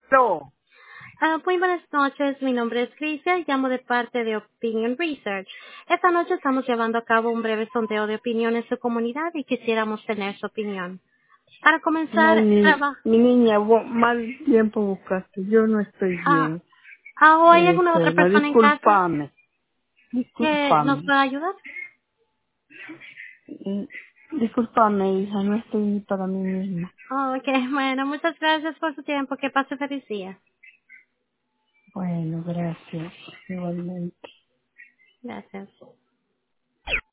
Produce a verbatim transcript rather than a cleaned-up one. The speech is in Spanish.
No. Ah, muy buenas noches, mi nombre es Crisia, llamo de parte de Opinion Research. Esta noche estamos llevando a cabo un breve sondeo de opinión en su comunidad y quisiéramos tener su opinión. Para Ay, comenzar, mi, traba- mi niña, bu- mal tiempo buscaste. Yo no estoy ah, bien. ah, ¿o hay Eh, alguna otra Sheila, persona en casa discúlpame. que nos Discúlpame. pueda ayudar? Mm, Discúlpame, hija, no estoy ni para mí misma. Oh, ok, bueno, muchas gracias por su tiempo, que pase feliz día. Bueno, gracias. Igualmente. Gracias.